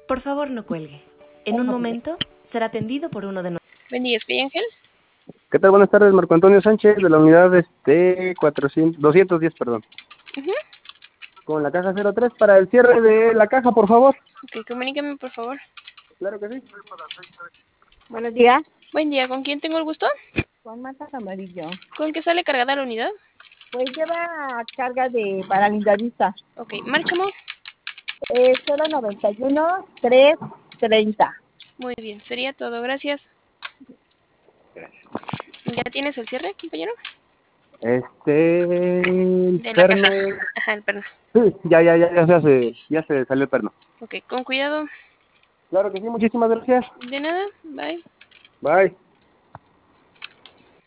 Por favor, no cuelgue. En un momento será atendido por uno de nosotros. Buen día, ¿soy Ángel? ¿Qué tal? Buenas tardes, Marco Antonio Sánchez, de la unidad 210, perdón. Con la caja 03 para el cierre de la caja, por favor. Ok, comunícame, por favor. Claro que sí. Buenos días. Buen día, ¿con quién tengo el gusto? Con Marta Amarillo. ¿Con qué sale cargada la unidad? Pues lleva carga de para Lindavista. Ok, márcame. 091 330. Muy bien, sería todo, gracias. ¿Ya tienes el cierre, compañero? El De la perno. caja. Ajá, el perno. Sí, ya se salió el perno. Ok, con cuidado. Claro que sí, muchísimas gracias. De nada, bye. Bye.